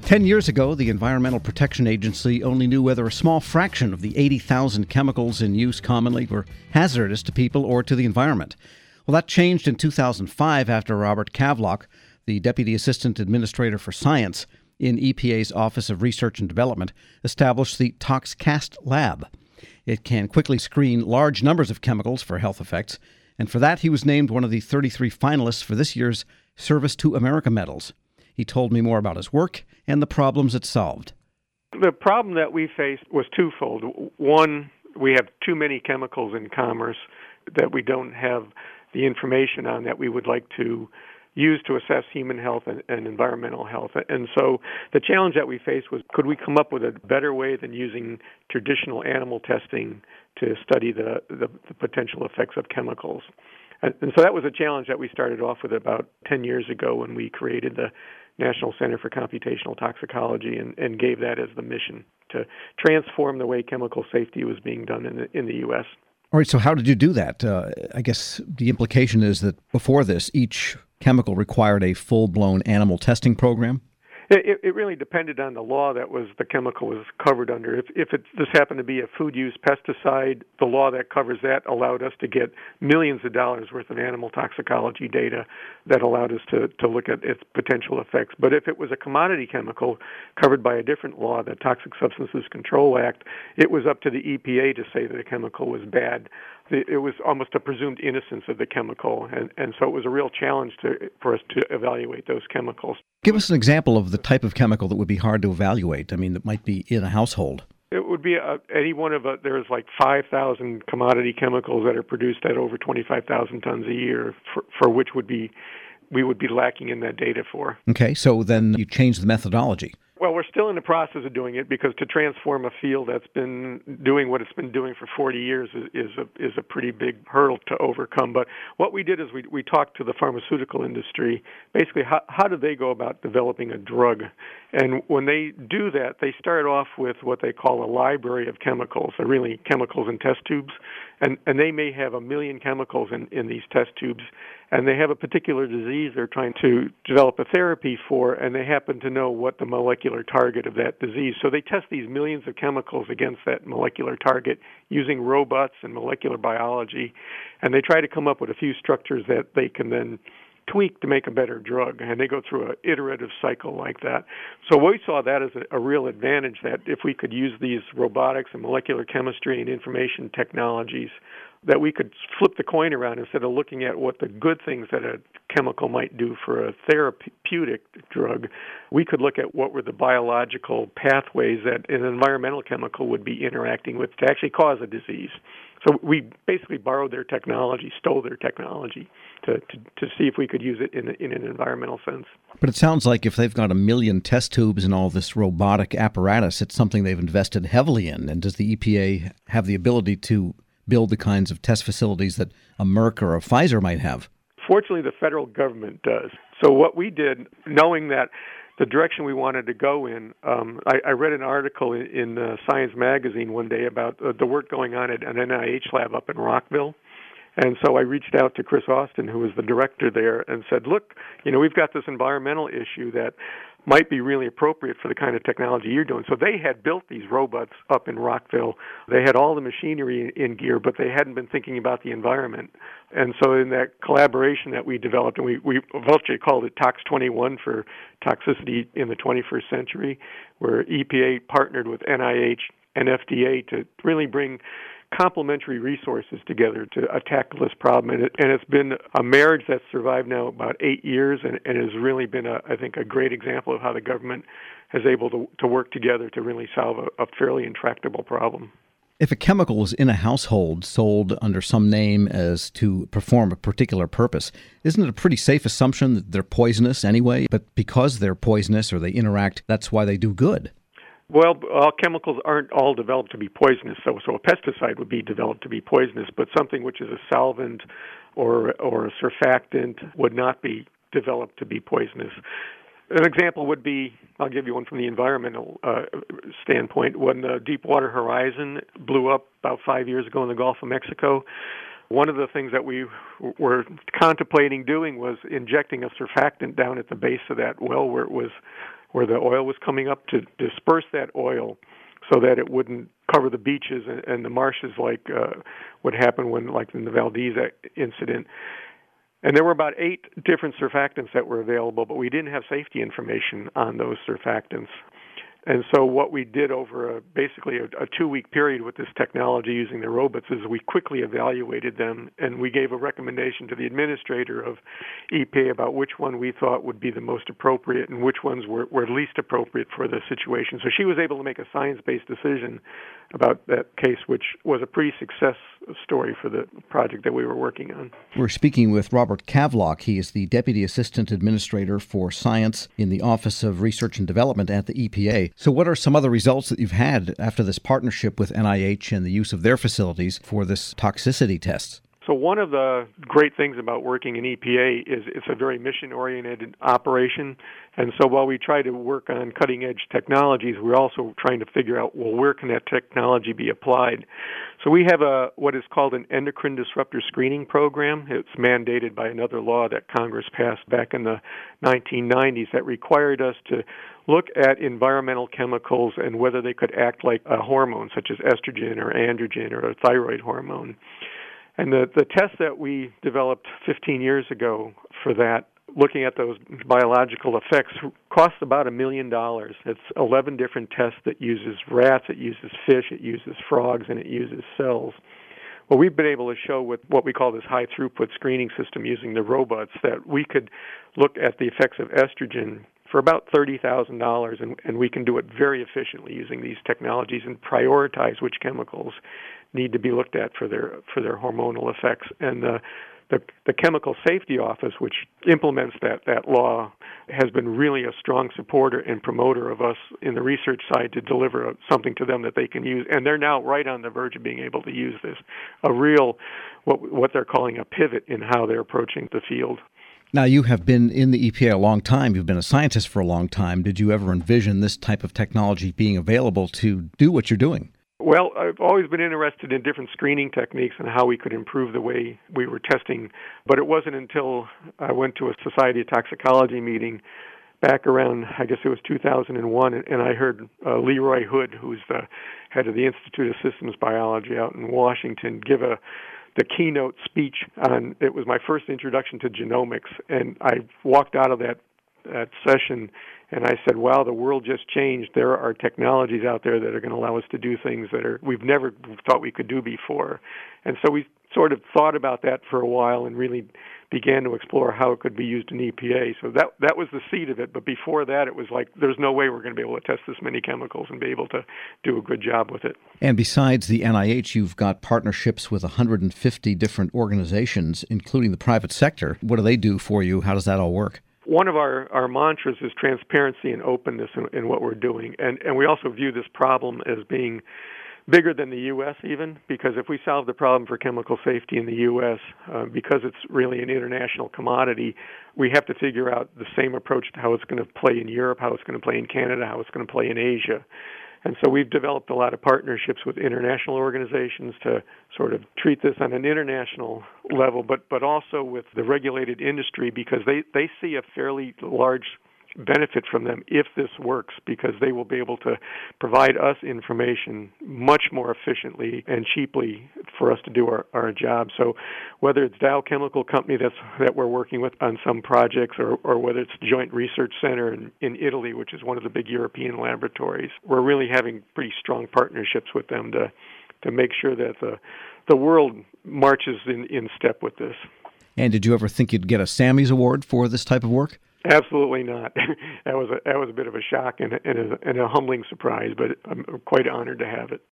10 years ago, the Environmental Protection Agency only knew whether a small fraction of the 80,000 chemicals in use commonly were hazardous to people or to the environment. Well, that changed in 2005 after Robert Kavlock, the Deputy Assistant Administrator for Science in EPA's Office of Research and Development, established the ToxCast Lab. It can quickly screen large numbers of chemicals for health effects, and for that he was named one of the 33 finalists for this year's Service to America medals. He told me more about his work and the problems it solved. The problem that we faced was twofold. One, we have too many chemicals in commerce that we don't have the information on that we would like to use to assess human health and environmental health. And so the challenge that we faced was, could we come up with a better way than using traditional animal testing to study the potential effects of chemicals? And so that was a challenge that we started off with about 10 years ago when we created the National Center for Computational Toxicology and gave that as the mission to transform the way chemical safety was being done in the U.S. All right, so how did you do that? I guess the implication is that before this, each chemical required a full-blown animal testing program? It really depended on the law that the chemical was covered under. If this happened to be a food-use pesticide, the law that covers that allowed us to get millions of dollars worth of animal toxicology data that allowed us to look at its potential effects. But if it was a commodity chemical covered by a different law, the Toxic Substances Control Act, it was up to the EPA to say that a chemical was bad. It was almost a presumed innocence of the chemical, and so it was a real challenge for us to evaluate those chemicals. Give us an example of the type of chemical that would be hard to evaluate, that might be in a household. It would be any one of there's like 5,000 commodity chemicals that are produced at over 25,000 tons a year, for which we would be lacking in that data for. Okay, so then you change the methodology. Well, we're still in the process of doing it because to transform a field that's been doing what it's been doing for 40 years is a pretty big hurdle to overcome. But what we did is we talked to the pharmaceutical industry. Basically, how do they go about developing a drug? And when they do that, they start off with what they call a library of chemicals. They're really chemicals in test tubes. And they may have 1 million chemicals in these test tubes. And they have a particular disease they're trying to develop a therapy for, and they happen to know what the molecular target of that disease. So they test these millions of chemicals against that molecular target using robots and molecular biology, and they try to come up with a few structures that they can then tweak to make a better drug, and they go through an iterative cycle like that. So we saw that as a real advantage, that if we could use these robotics and molecular chemistry and information technologies, that we could flip the coin around. Instead of looking at what the good things that a chemical might do for a therapeutic drug, we could look at what were the biological pathways that an environmental chemical would be interacting with to actually cause a disease. So we basically borrowed their technology, stole their technology to see if we could use it in an environmental sense. But it sounds like if they've got 1 million test tubes and all this robotic apparatus, it's something they've invested heavily in. And does the EPA have the ability to build the kinds of test facilities that a Merck or a Pfizer might have? Fortunately, the federal government does. So what we did, knowing that the direction we wanted to go in, I read an article in Science Magazine one day about the work going on at an NIH lab up in Rockville. And so I reached out to Chris Austin, who was the director there, and said, look, we've got this environmental issue that might be really appropriate for the kind of technology you're doing. So they had built these robots up in Rockville. They had all the machinery in gear, but they hadn't been thinking about the environment. And so in that collaboration that we developed, and we eventually called it Tox 21 for toxicity in the 21st century, where EPA partnered with NIH and FDA to really bring complementary resources together to tackle this problem. And it's been a marriage that's survived now about 8 years and has really been, I think, a great example of how the government has able to work together to really solve a fairly intractable problem. If a chemical is in a household sold under some name as to perform a particular purpose, isn't it a pretty safe assumption that they're poisonous anyway? But because they're poisonous or they interact, that's why they do good? Well, all chemicals aren't all developed to be poisonous. So a pesticide would be developed to be poisonous, but something which is a solvent or a surfactant would not be developed to be poisonous. An example would be, I'll give you one from the environmental standpoint. When the Deepwater Horizon blew up about 5 years ago in the Gulf of Mexico, one of the things that we were contemplating doing was injecting a surfactant down at the base of that well where where the oil was coming up to disperse that oil so that it wouldn't cover the beaches and the marshes like what happened like in the Valdez incident. And there were about 8 different surfactants that were available, but we didn't have safety information on those surfactants. And so what we did over basically a 2-week period with this technology using the robots is we quickly evaluated them, and we gave a recommendation to the administrator of EPA about which one we thought would be the most appropriate and which ones were least appropriate for the situation. So she was able to make a science-based decision about that case, which was a pretty success story for the project that we were working on. We're speaking with Robert Kavlock. He is the Deputy Assistant Administrator for Science in the Office of Research and Development at the EPA. So what are some other results that you've had after this partnership with NIH and the use of their facilities for this toxicity tests? So one of the great things about working in EPA is it's a very mission-oriented operation. And so while we try to work on cutting-edge technologies, we're also trying to figure out, well, where can that technology be applied? So we have what is called an endocrine disruptor screening program. It's mandated by another law that Congress passed back in the 1990s that required us to look at environmental chemicals and whether they could act like a hormone, such as estrogen or androgen or a thyroid hormone. And the test that we developed 15 years ago for that, looking at those biological effects, costs about $1 million. It's 11 different tests that uses rats, it uses fish, it uses frogs, and it uses cells. Well, we've been able to show with what we call this high-throughput screening system using the robots that we could look at the effects of estrogen for about $30,000, and we can do it very efficiently using these technologies and prioritize which chemicals need to be looked at for their hormonal effects. And the Chemical Safety Office, which implements that law, has been really a strong supporter and promoter of us in the research side to deliver something to them that they can use. And they're now right on the verge of being able to use this, a real, what they're calling a pivot in how they're approaching the field. Now, you have been in the EPA a long time. You've been a scientist for a long time. Did you ever envision this type of technology being available to do what you're doing? Well, I've always been interested in different screening techniques and how we could improve the way we were testing. But it wasn't until I went to a Society of Toxicology meeting back around, I guess it was 2001, and I heard Leroy Hood, who's the head of the Institute of Systems Biology out in Washington, give the keynote speech on, it was my first introduction to genomics, and I walked out of that session and I said, wow, the world just changed. There are technologies out there that are going to allow us to do things that we've never thought we could do before. And so we sort of thought about that for a while and really began to explore how it could be used in EPA. So that was the seed of it. But before that, it was like, there's no way we're going to be able to test this many chemicals and be able to do a good job with it. And besides the NIH, you've got partnerships with 150 different organizations, including the private sector. What do they do for you? How does that all work? One of our mantras is transparency and openness in what we're doing. And we also view this problem as being bigger than the U.S. even, because if we solve the problem for chemical safety in the U.S., because it's really an international commodity, we have to figure out the same approach to how it's going to play in Europe, how it's going to play in Canada, how it's going to play in Asia. And so we've developed a lot of partnerships with international organizations to sort of treat this on an international level, but also with the regulated industry, because they see a fairly large benefit from them if this works, because they will be able to provide us information much more efficiently and cheaply for us to do our job. So whether it's Dow Chemical Company that we're working with on some projects, or whether it's the Joint Research Center in Italy, which is one of the big European laboratories, we're really having pretty strong partnerships with them to make sure that the world marches in step with this. And did you ever think you'd get a Sammy's Award for this type of work? Absolutely not. That was a bit of a shock and a humbling surprise, but I'm quite honored to have it.